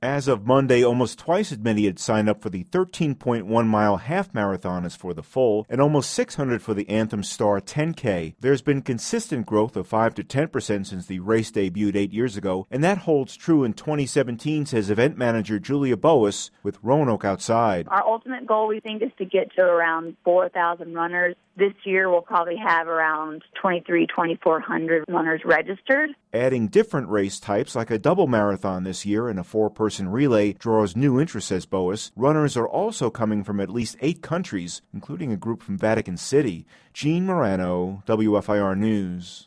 As of Monday, almost twice as many had signed up for the 13.1-mile half marathon as for the full, and almost 600 for the Anthem Star 10K. There's been consistent growth of 5 to 10% since the race debuted 8 years ago, and that holds true in 2017, says event manager Julia Boas with Roanoke Outside. Our ultimate goal, we think, is to get to around 4,000 runners. This year, we'll probably have around 2,400 runners registered. Adding different race types like a double marathon this year and a 4-person relay draws new interest, says Boas. Runners are also coming from at least 8 countries, including a group from Vatican City. Gene Morano, WFIR News.